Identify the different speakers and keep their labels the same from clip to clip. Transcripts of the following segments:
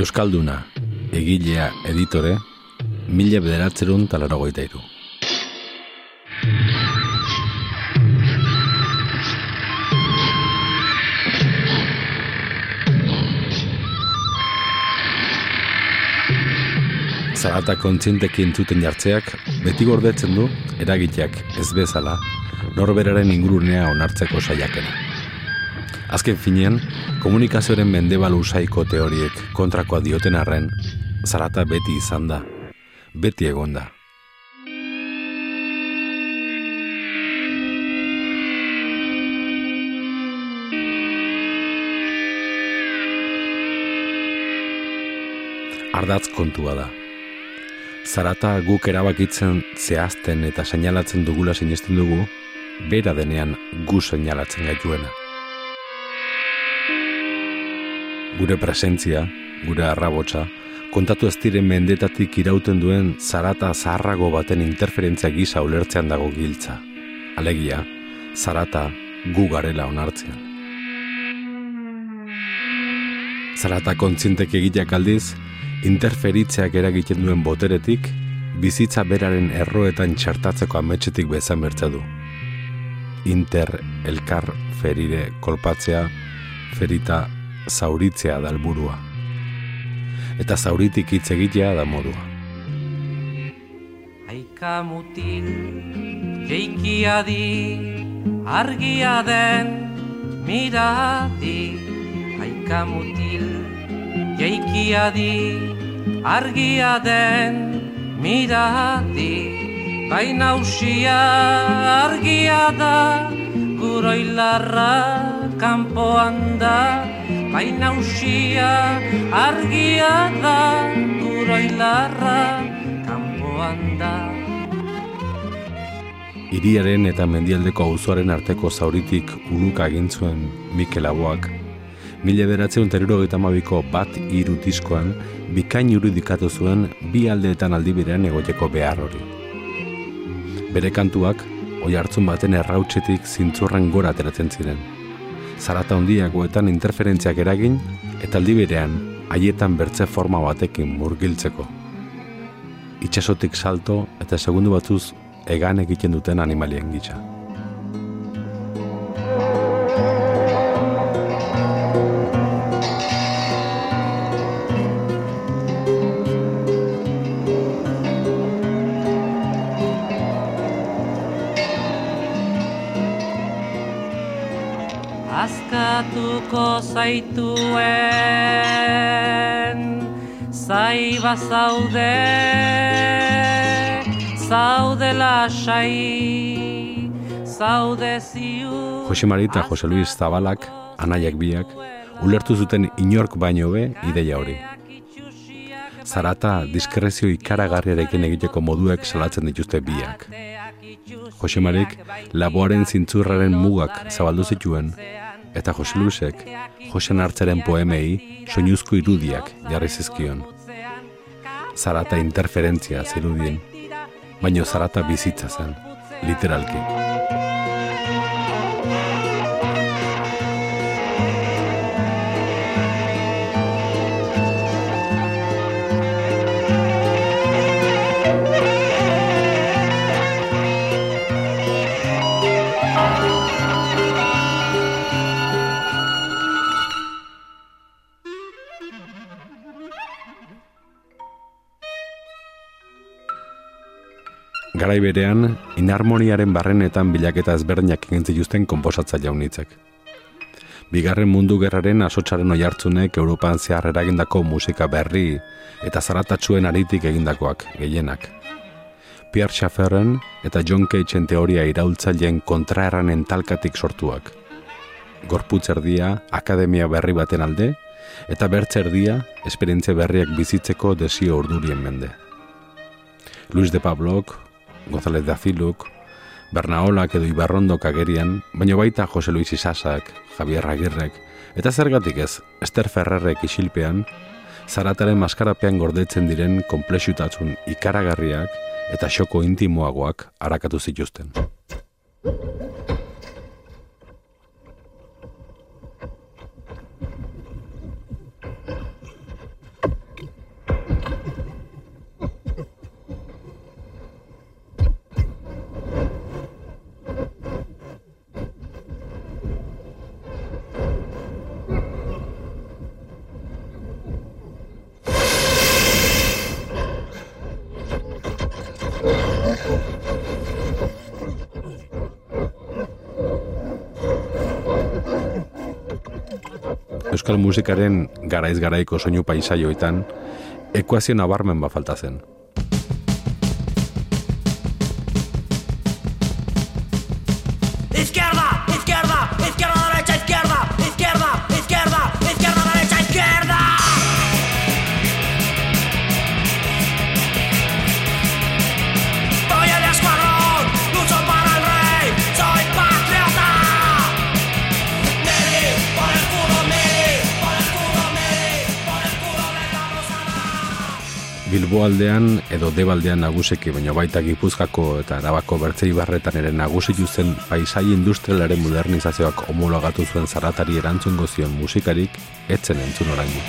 Speaker 1: Euskalduna, egilea, editore, 1983. Zarata kontzienteki entzuten jartzeak beti gordetzen du eragiteak ez bezala norberaren ingurunea onartzeko saiakera. Azken finean, komunikazioaren mendebal usaiko teoriek kontrakoa dioten arren, zarata beti izan da, beti egon da. Ardatz kontua da. Zarata guk erabakitzen zehazten eta seinalatzen dugula sinesten dugu, bera denean gu seinalatzen gaituena. Gure presentzia, gure arrabotsa, kontatu ez diren mendetatik irauten duen zarata zaharrago baten interferentzia gisa ulertzean dago giltza. Alegia, zarata gu garela onartzean. Zarata kontzientek egiteak aldiz, interferitzeak eragiten duen boteretik, bizitza beraren erroetan txertatzeko ametsetik bezan bertza du. Elkar, ferire, kolpatzea, ferita, zauritzea da helburua. Eta zauritik hitz egitea da modua.
Speaker 2: Aika mutil, jeikia di, argia den, miradi. Aika mutil, jeikia di, argia den, miradi. Baina usia argia da, guroilarra kanpoan da. Baina usia argia da, guroilarra kanpoan da.
Speaker 1: Hiriaren eta mendialdeko auzoaren arteko zauritik unuka egin zuen Mikel Laboak, 1972ko 1-3 diskoan bikain irudikatu zuen bi aldeetan aldiberean egoteko behar hori. Bere kantuak, oihartzun baten errautsetik zintzurran gora ateratzen ziren. Zarata handiagoetan interferentziak eragin eta aldiberean haietan bertze forma batekin murgiltzeko. Itsasotik salto eta segundu batzuz egan egiten duten animalien gisa.
Speaker 2: Askatuko zaituen zaiba zaude, zaude lasai, zaude ziur.
Speaker 1: Jose Mari eta Jose Luis Zabalak, anaiak biak, ulertu zuten inork baino be ideia hori. Zarata diskrezio ikaragarriarekin egiteko moduek salatzen dituzte biak. Jose Marik Laboaren zintzurraren mugak zabaldu zituen, eta Jose Luisek Josen Hartzaren poemei soinuzko irudiak jarri zizkion. Zarata interferentzia zirudien, baino zarata bizitza zen, literalki. Garai berean, inharmoniaren barrenetan bilaketa ezberdinak egin zituzten konposatzaile jaunitzek. Bigarren Mundu Gerraren asotsaren oihartzunek Europan zehar eragindako musika berri eta zaratatsuen aritik egindakoak gehienak. Pierre Schaefferren eta John Cagen teoria iraultzaileen kontraerranen talkatik sortuak. Gorputz erdia akademia berri baten alde eta bertze erdia esperientzia berriak bizitzeko desio urdurien mende. Luis de Pablok, González de Aziluk, Bernaolak edo Ibarrondok agerian, baina baita Jose Luis Isasak, Javier Agirrek, eta zergatik ez, Ester Ferrerrek isilpean, zarataren maskarapean gordetzen diren konplexutasun ikaragarriak eta xoko intimoagoak arakatu zituzten. Euskal musikaren garaiz garaiko soinu paisaioetan ekuazio nabarmen falta zen.
Speaker 3: Izquierda, izquierda, izquierda, derecha, izquierda, izquierda, izquierda, izquierda, derecha, izquierda. Voy al escuadrón, lucho para el rey, soy patriota. Mili, por el culo, Mili, por el culo, Mili, por el culo les vamos a dar.
Speaker 1: Bilboaldean edo Debaldean nagusiki, baina baita Gipuzkoako eta Arabako Bertzeibarretan ere nagusitu zen paisai industrialaren modernizazioak homologatu zuen zaratari erantzungo zion musikarik etzen entzun oraindik.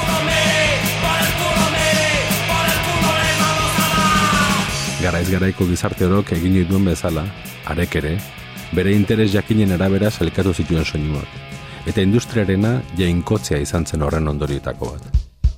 Speaker 1: Garaiz garaiko gizarte orok egin duen bezala, harek ere, bere interes jakinen arabera sailkatu zituen soinuak, eta industriarena jainkotzea izan zen horren ondorioetako bat.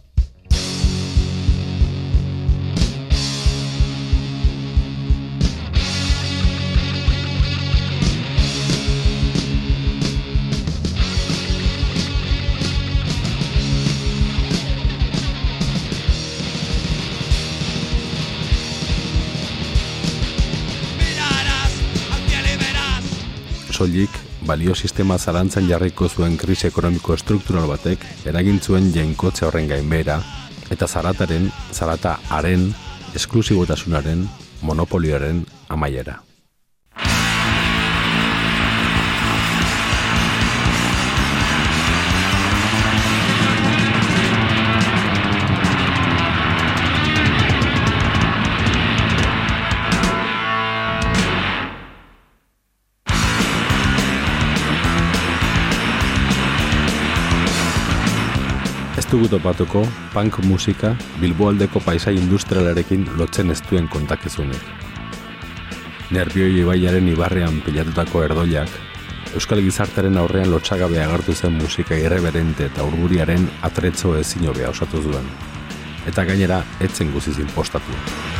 Speaker 1: Soilik, balio sistema zalantzan jarriko zuen krisi ekonomiko estruktural batek eragin zuen jainkotze horren gainbehera eta zarata-haren, esklusibotasunaren, monopolioaren amaiera. Dugu topatuko punk musika Bilboaldeko paisai industrialarekin lotzen ez duen kontakizunik. Nerbioi ibaiaren ibarrean pilatutako erdoiak, euskal gizartaren aurrean lotsagabe agertu zen musika irreverente eta urburiaren atretzo ezin hobea osatu zuen. Eta gainera, etzen guziz inpostatu.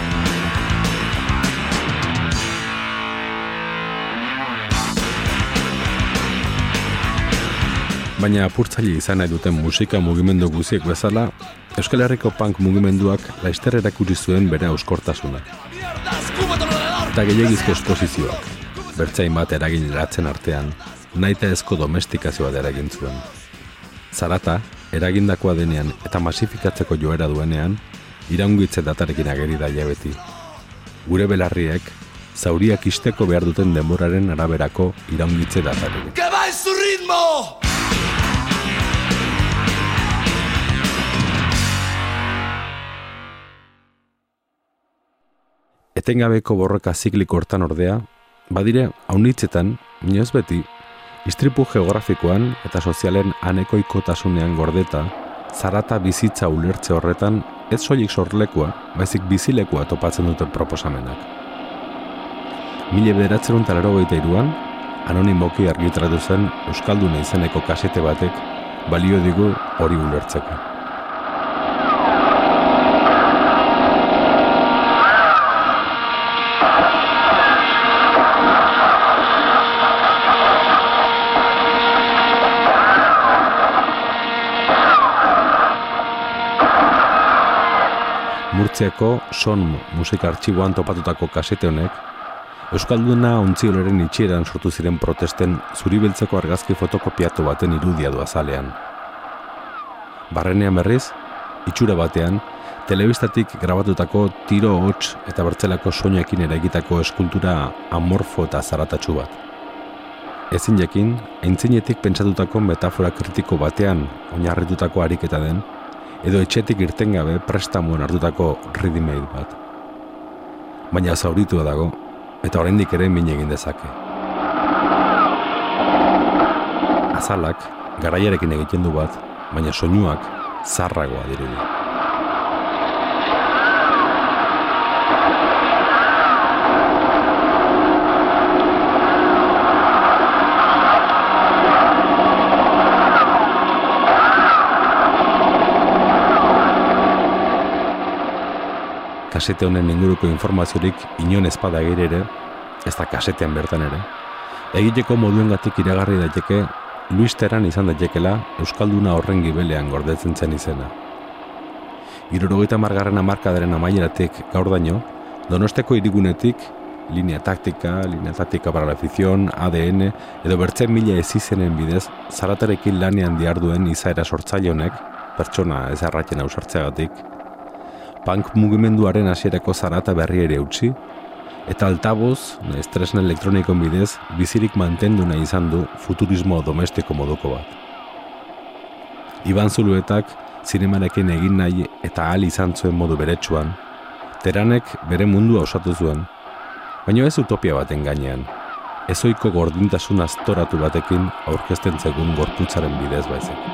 Speaker 1: Baina apurtzaile izan nahi duten musika mugimendu guziek bezala, Euskal Herriko punk mugimenduak laster erakutsi zuen bere auskortasuna. Eta gehiagizko esposizioak, bertzain bat eragin eratzen artean, nahitaezko domestikazioa eragin zuen. Zarata, eragindakoa denean eta masifikatzeko joera duenean, iraungitze datarekin ageri da beti. Gure belarriek, zauriak isteko behar duten denboraren araberako iraungitze datarekin.
Speaker 3: ¡Que va en su ritmo!
Speaker 1: Etengabeko borroka zikliko hortan ordea, badire haunitzetan, inoz beti, istripu geografikoan eta sozialen anekoikotasunean gordeta, zarata bizitza ulertze horretan ez soilik sorlekua, baizik bizilekua topatzen duten proposamenak. 1983an, anonimoki argitaratu zen Euskalduna izeneko kasete batek balio digu hori ulertzeko. Murtziako son musika artxiboan topatutako kasete honek, Euskalduna ontziolaren itxieran sortu ziren protesten zuribeltzeko argazki fotokopiatu baten irudia du azalean. Barrenean berriz, itxura batean, telebistatik grabatutako tiro hots eta bertzelako soinekin eraikitako eskultura amorfo eta zaratatsu bat. Ezin jakin, aintzinetik pentsatutako metafora kritiko batean oinarritutako ariketa den, edo etxetik irtengabe prestamuan hartutako ready-made bat. Baina zauritua dago, eta oraindik ere min egin dezake. Azalak, garaiarekin egiten du bat, baina soinuak zarragoa dirudi. kasete honen inguruko informaziorik inon ezpada ere, ez da kasetean bertan ere, egiteko moduengatik iragarri daiteke Luis Teran izan daitekela Euskalduna horren gibelean gordetzen zen izena. 70. hamarkadaren amaieratik gaur daño, Donosteko hirigunetik linea táctica para la afición, ADN, edo bertzen mila ezizenen bidez, zaratarekin lanean diharduen izaera sortzaile honek, pertsona ez arraten ausartzeagatik, punk mugimenduaren hasierako zarata berri ere utzi, eta altaboz, estresna elektronikon bidez, bizirik mantendu nahi izan du futurismo domestiko moduko bat. Iban Zuluetak zinemarekin egin nahi eta ahal izan zuen modu beretsuan, Teranek bere mundua osatu zuen, baina ez utopia baten gainean, ezoiko gordintasun astoratu batekin aurkezten zegun gorputzaren bidez baizik.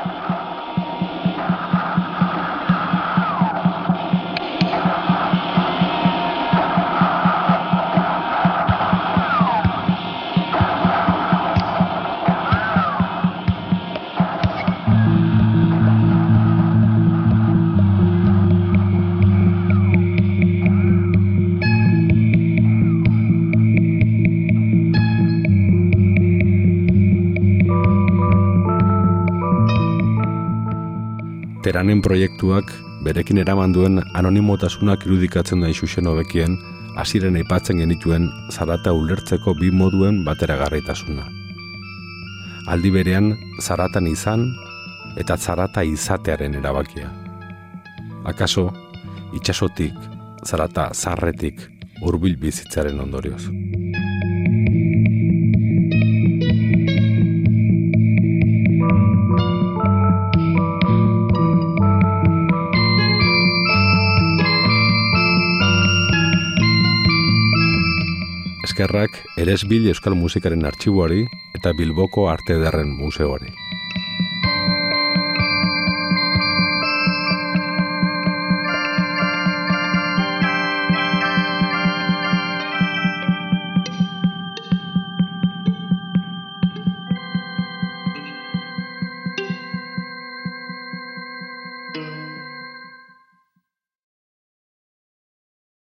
Speaker 1: Teranen proiektuak berekin eraman duen anonimotasunak irudikatzen da xuxen hobekien hasieren aipatzen genituen zarata ulertzeko bi moduen bateragarritasuna. Aldi berean zaratan izan eta zarata izatearen erabakia. Akaso itsasotik, zarata zarretik hurbil bizitzaren ondorioz. Eskerrak Eresbil Euskal Musikaren Artxiboari eta Bilboko Arte Ederren Museoari.